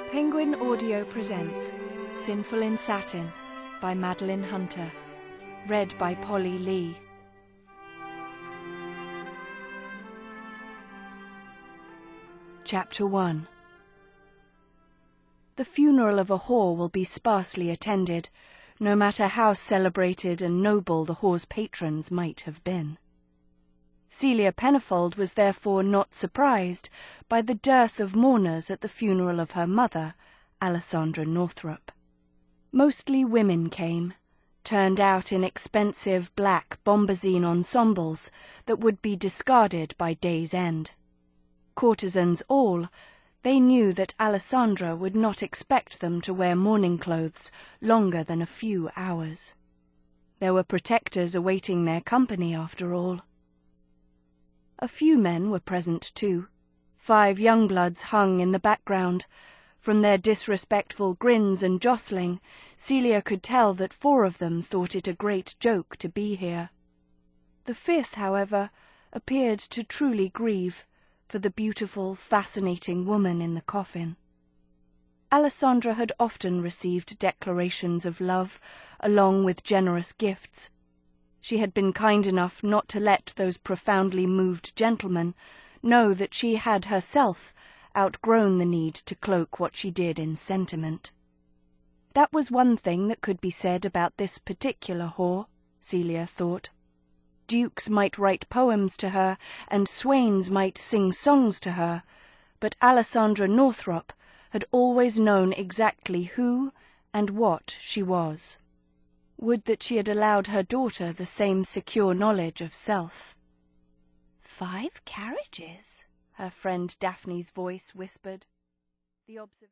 Penguin Audio presents Sinful in Satin by Madeline Hunter. Read by Polly Lee. Chapter 1. The funeral of a whore will be sparsely attended, no matter how celebrated and noble the whore's patrons might have been. Celia Pennifold was therefore not surprised by the dearth of mourners at the funeral of her mother, Alessandra Northrop. Mostly women came, turned out in expensive black bombazine ensembles that would be discarded by day's end. Courtesans all, they knew that Alessandra would not expect them to wear mourning clothes longer than a few hours. There were protectors awaiting their company, after all. A few men were present too. 5 young bloods hung in the background. From their disrespectful grins and jostling, Celia could tell that 4 of them thought it a great joke to be here. The 5th, however, appeared to truly grieve for the beautiful, fascinating woman in the coffin. Alessandra had often received declarations of love, along with generous gifts. She had been kind enough not to let those profoundly moved gentlemen know that she had herself outgrown the need to cloak what she did in sentiment. That was one thing that could be said about this particular whore, Celia thought. Dukes might write poems to her, and swains might sing songs to her, but Alessandra Northrop had always known exactly who and what she was. Would that she had allowed her daughter the same secure knowledge of self. 5 carriages, her friend Daphne's voice whispered. The